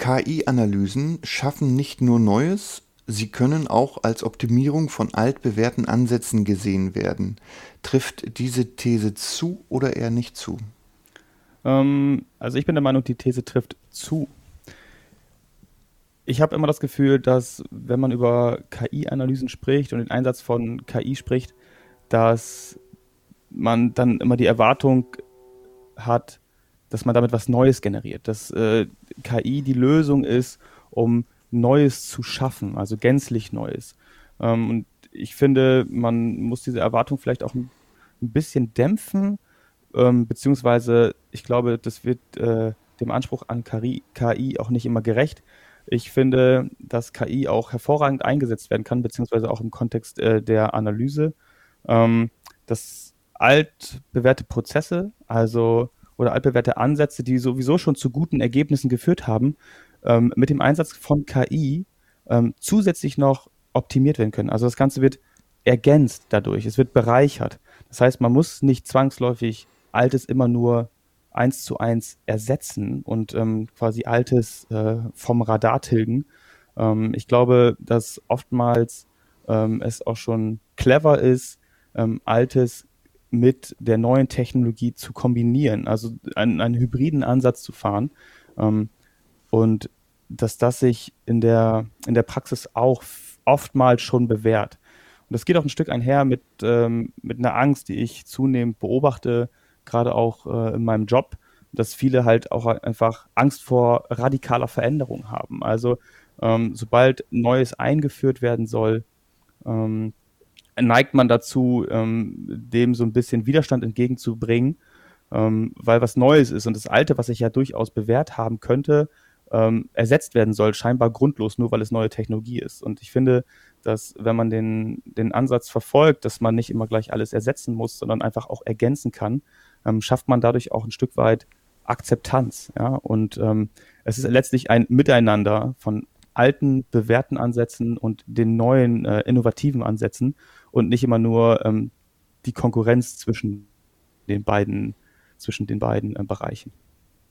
KI-Analysen schaffen nicht nur Neues, sie können auch als Optimierung von altbewährten Ansätzen gesehen werden. Trifft diese These zu oder eher nicht zu? Also ich bin der Meinung, die These trifft zu. Ich habe immer das Gefühl, dass wenn man über KI-Analysen spricht und den Einsatz von KI spricht, dass man dann immer die Erwartung hat, dass man damit was Neues generiert, dass KI die Lösung ist, um Neues zu schaffen, also gänzlich Neues. Und ich finde, man muss diese Erwartung vielleicht auch ein bisschen dämpfen, beziehungsweise ich glaube, das wird dem Anspruch an KI auch nicht immer gerecht. Ich finde, dass KI auch hervorragend eingesetzt werden kann, beziehungsweise auch im Kontext der Analyse. Dass altbewährte Prozesse, also oder altbewährte Ansätze, die sowieso schon zu guten Ergebnissen geführt haben, mit dem Einsatz von KI zusätzlich noch optimiert werden können. Also das Ganze wird ergänzt dadurch, es wird bereichert. Das heißt, man muss nicht zwangsläufig Altes immer nur eins zu eins ersetzen und quasi Altes vom Radar tilgen. Ich glaube, dass oftmals es auch schon clever ist, Altes mit der neuen Technologie zu kombinieren, also einen hybriden Ansatz zu fahren. Ähm, und dass das sich in der Praxis auch oftmals schon bewährt. Und das geht auch ein Stück einher mit einer Angst, die ich zunehmend beobachte, gerade auch in meinem Job, dass viele halt auch einfach Angst vor radikaler Veränderung haben. Also sobald Neues eingeführt werden soll, ähm, neigt man dazu, dem so ein bisschen Widerstand entgegenzubringen, weil was Neues ist und das Alte, was sich ja durchaus bewährt haben könnte, ersetzt werden soll, scheinbar grundlos, nur weil es neue Technologie ist. Und ich finde, dass wenn man den Ansatz verfolgt, dass man nicht immer gleich alles ersetzen muss, sondern einfach auch ergänzen kann, schafft man dadurch auch ein Stück weit Akzeptanz. Ja? Und es ist letztlich ein Miteinander von alten, bewährten Ansätzen und den neuen, innovativen Ansätzen und nicht immer nur die Konkurrenz zwischen den beiden Bereichen.